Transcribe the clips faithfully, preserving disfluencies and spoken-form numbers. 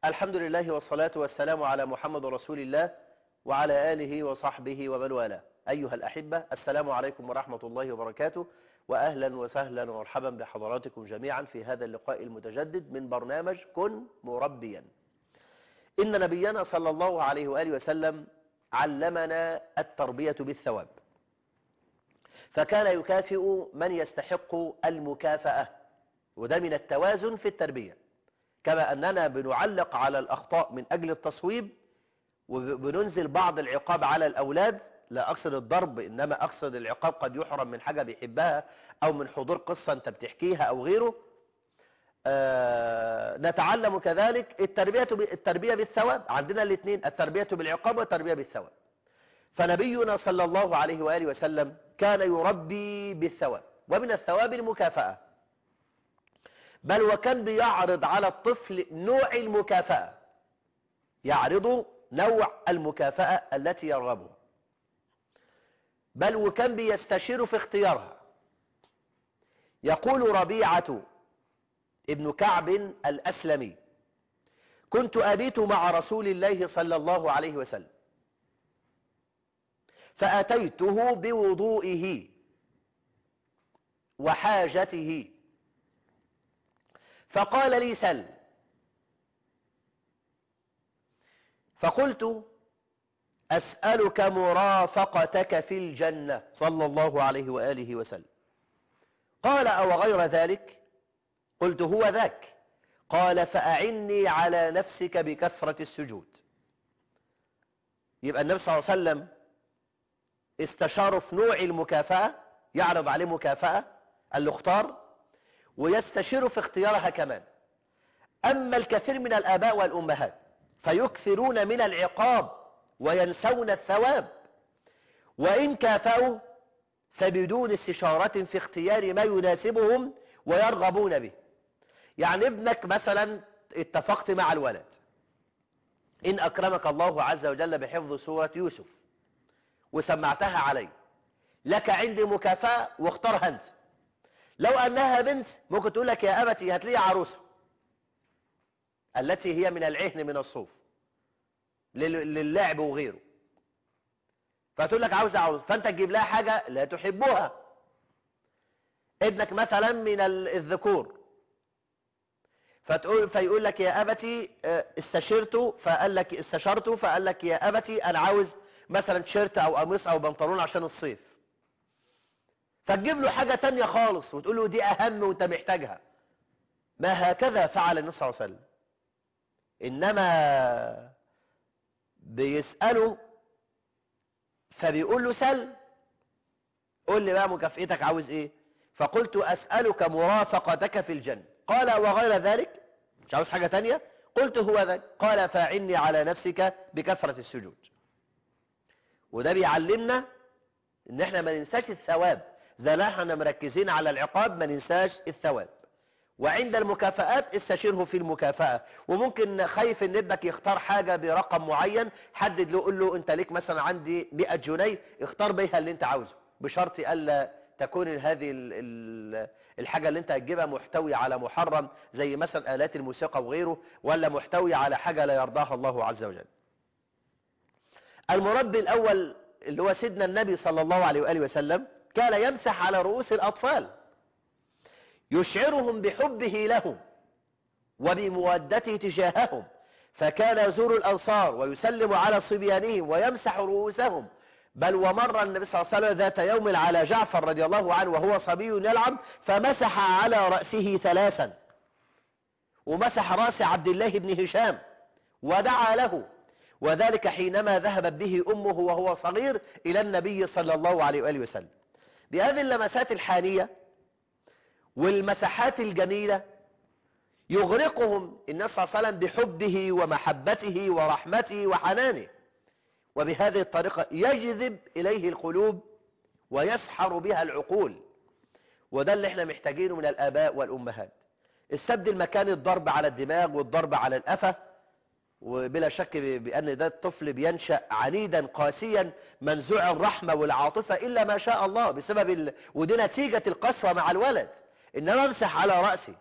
الحمد لله والصلاة والسلام على محمد رسول الله وعلى آله وصحبه ومن والاه. أيها الأحبة، السلام عليكم ورحمة الله وبركاته، وأهلا وسهلا ومرحبا بحضراتكم جميعا في هذا اللقاء المتجدد من برنامج كن مربيا. إن نبينا صلى الله عليه وآله وسلم علمنا التربية بالثواب، فكان يكافئ من يستحق المكافأة، وده من التوازن في التربية. كما أننا بنعلق على الأخطاء من أجل التصويب، وبننزل بعض العقاب على الأولاد، لا أقصد الضرب إنما أقصد العقاب، قد يحرم من حاجة بيحبها أو من حضور قصة أنت بتحكيها أو غيره. آه نتعلم كذلك التربية التربية بالثواب، عندنا الاثنين، التربية بالعقاب والتربية بالثواب. فنبينا صلى الله عليه وآله وسلم كان يربي بالثواب، ومن الثواب المكافأة، بل وكان بيعرض على الطفل نوع المكافأة، يعرض نوع المكافأة التي يرغبها، بل وكان بيستشير في اختيارها. يقول ربيعة ابن كعب الأسلمي: كنت أبيت مع رسول الله صلى الله عليه وسلم، فأتيته بوضوئه وحاجته، فقال لي: سل. فقلت: أسألك مرافقتك في الجنة، صلى الله عليه وآله وسلم. قال: أو غير ذلك؟ قلت: هو ذاك. قال: فأعني على نفسك بكثرة السجود. يبقى النبي صلى الله عليه وسلم استشار في نوع المكافأة، يعرض عليه مكافأة قال له اختار، ويستشير في اختيارها كمان. أما الكثير من الآباء والأمهات فيكثرون من العقاب وينسون الثواب، وإن كافأوا فبدون استشارة في اختيار ما يناسبهم ويرغبون به. يعني ابنك مثلا اتفقت مع الولد، إن أكرمك الله عز وجل بحفظ سورة يوسف وسمعتها عليه، لك عندي مكافأة واختارها أنت. لو أنها بنت ممكن تقول لك: يا أبتي هات لي عروسة التي هي من العهن من الصوف للعب وغيره، فتقول لك عاوزة عروسة، فأنت تجيب لها حاجة لا تحبها. ابنك مثلا من الذكور، فتقول فيقول لك: يا أبتي استشرته، فقال لك استشرته فقال لك: يا أبتي أنا عاوز مثلا تيشيرت أو قميص أو بنطلون عشان الصيف، فتجيب له حاجة تانية خالص وتقول له دي أهم وانت محتاجها. ما هكذا فعل النبي صلى الله عليه وسلم، إنما بيسأله فبيقول له: سل، قول لي بقى مكافئتك عاوز ايه؟ فقلت: أسألك مرافقتك في الجنة. قال: وغير ذلك؟ مش عاوز حاجة تانية؟ قلت: هو ذلك. قال: فاعني على نفسك بكثرة السجود. وده بيعلمنا ان احنا ما ننساش الثواب، زي ما احنا مركزين على العقاب ما ننساش الثواب. وعند المكافآت استشيره في المكافأة. وممكن خايف ان ابنك يختار حاجة برقم معين، حدد له، قول له: انت ليك مثلا عندي مئة جنيه، اختار بيها اللي انت عاوزه، بشرط الا تكون هذه الحاجة اللي انت هتجيبها محتوية على محرم، زي مثلا آلات الموسيقى وغيره، ولا محتوية على حاجة لا يرضاها الله عز وجل. المربي الأول اللي هو سيدنا النبي صلى الله عليه وآله وسلم كان يمسح على رؤوس الأطفال، يشعرهم بحبه لهم وبمودته تجاههم، فكان يزور الأنصار ويسلم على صبيانهم ويمسح رؤوسهم. بل ومر النبي صلى الله عليه وسلم ذات يوم على جعفر رضي الله عنه وهو صبي يلعب، فمسح على رأسه ثلاثا، ومسح رأس عبد الله بن هشام ودعا له، وذلك حينما ذهبت به أمه وهو صغير إلى النبي صلى الله عليه وآله وسلم. بهذه اللمسات الحانية والمساحات الجميلة يغرقهم النبي صلى الله عليه وسلم بحبه ومحبته ورحمته وحنانه، وبهذه الطريقة يجذب إليه القلوب ويسحر بها العقول. وده اللي احنا محتاجينه من الآباء والأمهات. استبدل مكان الضرب على الدماغ والضرب على الأفة، وبلا شك بأن ده الطفل بينشأ عنيدا قاسيا منزوع الرحمة والعاطفة إلا ما شاء الله، بسبب ال... ودي نتيجة القسوة مع الولد. إنما امسح على رأسي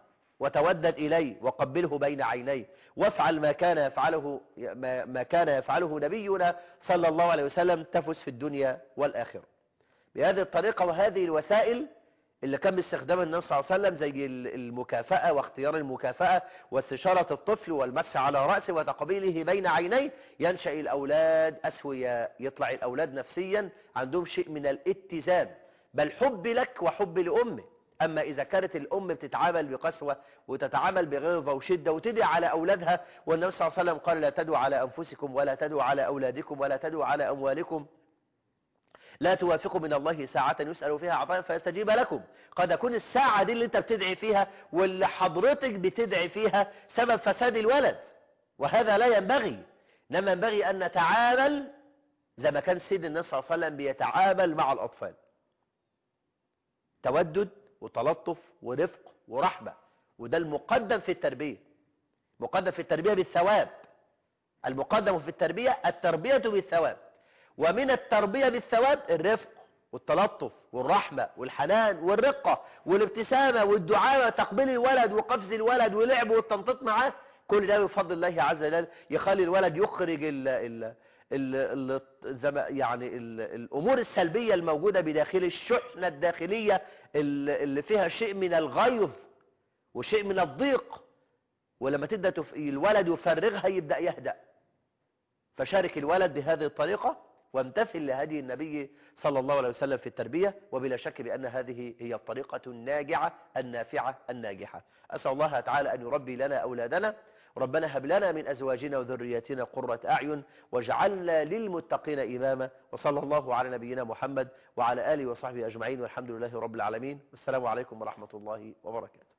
وتودد إليه وقبله بين عينيه وافعل ما كان يفعله ما ما كان يفعله نبينا صلى الله عليه وسلم تفز في الدنيا والآخرة. بهذه الطريقة وهذه الوسائل اللي كان باستخدامها النبي صلى الله عليه وسلم زي المكافأة واختيار المكافأة واستشارة الطفل والمسح على رأسه وتقبيله بين عينيه، ينشأ الأولاد أسوياء، يطلع الأولاد نفسيا عندهم شيء من الاتزان، بل حب لك وحب لأمه. أما إذا كانت الأم بتتعامل بقسوة وتتعامل بغلظة وشدة وتدعي على أولادها، والنبي صلى الله عليه وسلم قال لا تدعوا على أنفسكم ولا تدعوا على أولادكم ولا تدعوا على أموالكم، لا توافقوا من الله ساعة يسأل فيها عطاء فيستجيب لكم. قد أكون الساعة دي اللي انت بتدعي فيها واللي حضرتك بتدعي فيها سبب فساد الولد، وهذا لا ينبغي. إنما ينبغي أن نتعامل زي ما كان سيدنا النبي صلى الله عليه وسلم بيتعامل مع الأطفال، تودد وتلطف ورفق ورحمة، وده المقدم في التربية. مقدم في التربية بالثواب، المقدم في التربية التربية بالثواب، ومن التربية بالثواب الرفق والتلطف والرحمة والحنان والرقة والابتسامة والدعاء وتقبيل الولد وقفز الولد ولعب والتنطيط معاه. كل ده بفضل الله عز وجل يخلي الولد يخرج ال ال ال ال يعني ال الأمور السلبية الموجودة بداخل الشحنة الداخلية اللي فيها شيء من الغيظ وشيء من الضيق، ولما تبدأ الولد يفرغها يبدأ يهدأ. فشارك الولد بهذه الطريقة وامتثل لهدي النبي صلى الله عليه وسلم في التربية، وبلا شك بأن هذه هي الطريقة الناجعة النافعة الناجحة. أسأل الله تعالى أن يربي لنا أولادنا. ربنا هب لنا من أزواجنا وذرياتنا قرة أعين واجعلنا للمتقين إماما. وصلى الله على نبينا محمد وعلى آله وصحبه أجمعين، والحمد لله رب العالمين. والسلام عليكم ورحمة الله وبركاته.